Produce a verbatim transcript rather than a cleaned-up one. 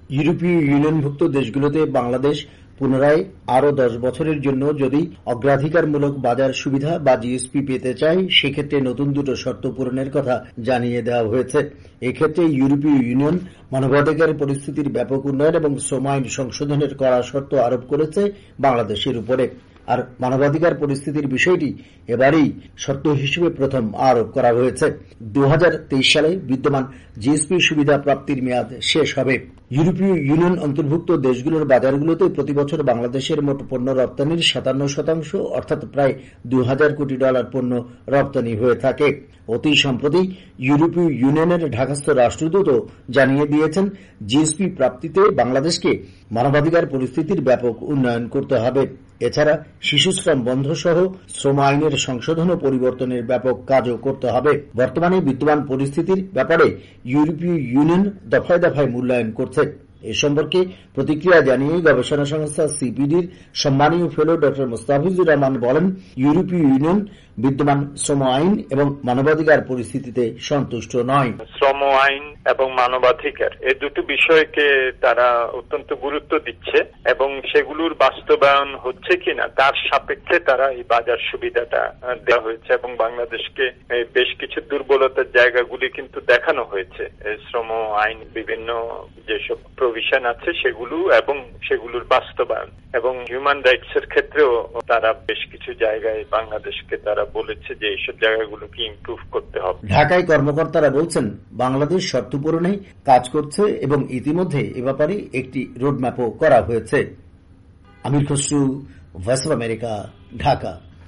ইউরোপীয় ইউনিয়নভুক্ত দেশগুলোতে বাংলাদেশ পুনরায় আরও দশ বছরের জন্য যদি অগ্রাধিকারমূলক বাজার সুবিধা বা জিএসপি পেতে চায়, সেক্ষেত্রে নতুন দুটো শর্ত পূরণের কথা জানিয়ে দেওয়া হয়েছে। এক্ষেত্রে ইউরোপীয় ইউনিয়ন মানবাধিকার পরিস্থিতির ব্যাপক উন্নয়ন এবং শ্রম আইন সংশোধনের কড়া শর্ত আরোপ করেছে বাংলাদেশের উপরে। আর মানবাধিকার পরিস্থিতির বিষয়টি এবারেই শর্ত হিসেবে প্রথম আরোপ করা হয়েছে। দু হাজার তেইশ সালে বিদ্যমান জিএসপি সুবিধা প্রাপ্তির মেয়াদ শেষ হবে। ইউরোপীয় ইউনিয়ন অন্তর্ভুক্ত দেশগুলোর বাজারগুলোতে প্রতিবছর বাংলাদেশের মোট পণ্য রপ্তানির সাতান্ন শতাংশ অর্থাৎ প্রায় দু হাজার কোটি ডলার পণ্য রপ্তানি হয়ে থাকে। অতি সম্প্রতি ইউরোপীয় ইউনিয়নের ঢাকাস্থ রাষ্ট্রদূত জানিয়ে দিয়েছেন, জিএসপি প্রাপ্তিতে বাংলাদেশকে মানবাধিকার পরিস্থিতির ব্যাপক উন্নয়ন করতে হবে। এছাড়া শিশুশ্রম বন্ধ সহ শ্রম আইনের সংশোধন ও পরিবর্তনের ব্যাপক কাজও করতে হবে। বর্তমানে বিদ্যমান পরিস্থিতির ব্যাপারে ইউরোপীয় ইউনিয়ন দফায় দফায় মূল্যায়ন করছে। এ সম্পর্কে প্রতিক্রিয়া জানিয়ে গবেষণা সংস্থা সিপিডির সম্মানীয় ফেলো ড মোস্তাফিজুর রহমান বলেন, ইউরোপীয় ইউনিয়ন বিদ্যমান শ্রম আইন এবং মানবাধিকার পরিস্থিতিতে সন্তুষ্ট নয়। শ্রম আইন এবং মানবাধিকার এই দুটো বিষয়কে তারা অত্যন্ত গুরুত্ব দিচ্ছে এবং সেগুলোর বাস্তবায়ন হচ্ছে কিনা তার সাপেক্ষে তারা এই বাজার সুবিধাটা দেওয়া হয়েছে এবং বাংলাদেশকে বেশ কিছু দুর্বলতার জায়গাগুলি কিন্তু দেখানো হয়েছে। শ্রম আইন বিভিন্ন যেসব প্রভিশন আছে সেগুলো এবং সেগুলোর বাস্তবায়ন এবং হিউম্যান রাইটস এর ক্ষেত্রেও তারা বেশ কিছু জায়গায় বাংলাদেশকে তারা বলেছে যে এইসব জায়গাগুলোকে ইমপ্রুভ করতে হবে। ঢাকায় কর্মকর্তারা বলছেন, বাংলাদেশ শর্ত পূরণে কাজ করছে এবং ইতিমধ্যে এ ব্যাপারে একটি রোডম্যাপও করা হয়েছে। Amir Khasru, Voice of America, Dhaka.